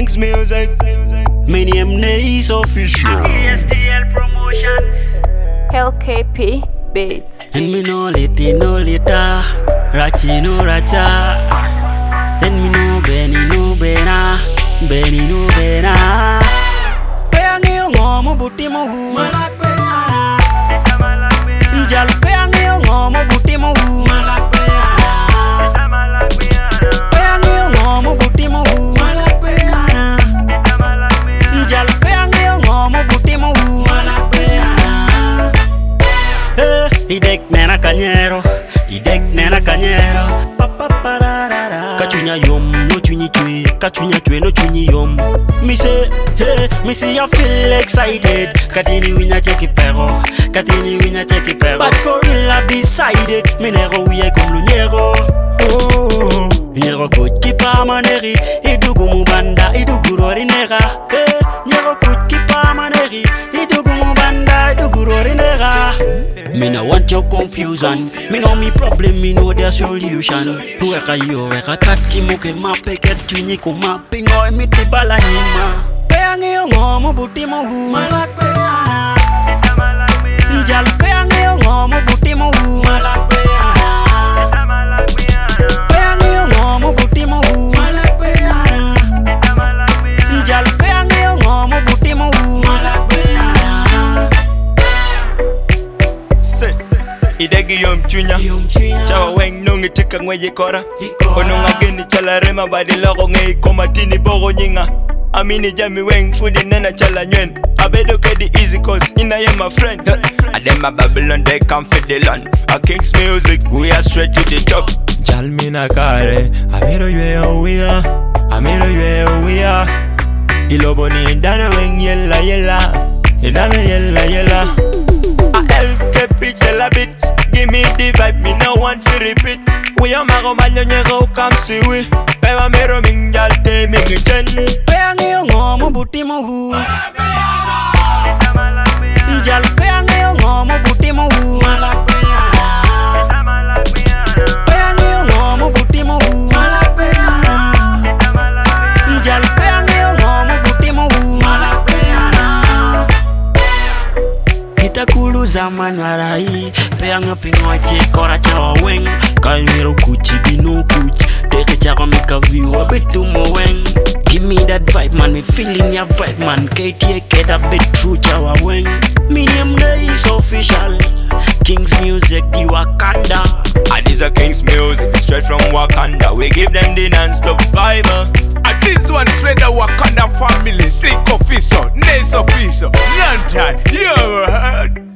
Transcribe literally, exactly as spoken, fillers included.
Kings Music. My name is official. E S T L Promotions. L K P Beats. And me no leti no leta, Rachi no racha. And me no Benny no bena, Benny no bena. Peangi ngomo buti mo hu malak peana. Jal peangi ngomo buti mo hu malak peana. Peangi ngomo buti mo hu malak peana. Jal peangi ngomo buti mo hu malak peana. Eh, idek nena kanyero, idek nena kanyero. Kachunya yom, no chunyi chui, kachunya chui, no chunyi yom. Me say, hey, me see I feel excited. Katini winya cheki pero, katini winya cheki pero. But for real I decided, me nero wiye comme le nero. Oh, nero coach qui pa maneri, idugu mubanda, idugu rori nera. Hey, nero coach qui pa maneri, idugu mubanda, idugu rori nera. Me no want your confusion. Me know me problem, me know their solution. Weka yo, weka kaki muke mape ket twinyi kumapi ngoy mi tibala hima. Peangi yo ngomo buti mo hu malak peana. Njal peangi yo ngomo buti mo hu malak peana. Peangi yo ngomo buti mo hu malak peana. Njal peangi yo ngomo buti mo hu malak peana. Idegi yom chunya Chawa weng nungi tika ngwe yikora Onunga geni chala rema badi loko nge komatini bogo nyinga Amini jami weng fudi nena chala nywen Abedo kedi easy cause ina ye my friend Adema Babylon they come for the land A Kings Music we are straight to the top Jalmina kare Amiro yue owiya Amiro yue owiya Ilobo ni indana weng yella yella Indana yella yella L K P Jella bit, give me the vibe, me no want to repeat. We are mago malyo nyego come see we. Pewa mero mingjal te mingi ten. Peangi yo ngomo buti mo hu. Njal peangi yo ngomo buti mo hu. Malak peana. Peangi yo ngomo buti mo hu. Malak peana. Njal peangi yo ngomo buti mo hu. Malak peana. Itakulu zaman warai Peanga pingoche kora chawa weng Kai mero kuchi bino kuch Deke chako mika view a bit to mo weng Give me that vibe man, me feeling your vibe man K T A get a bit true chawa weng Me name is official Kings Music the Wakanda. And this a Kings Music straight from Wakanda. We give them the non-stop vibe. And this one straight the Wakanda family. Slick official, Nace official, Lantern, you heard?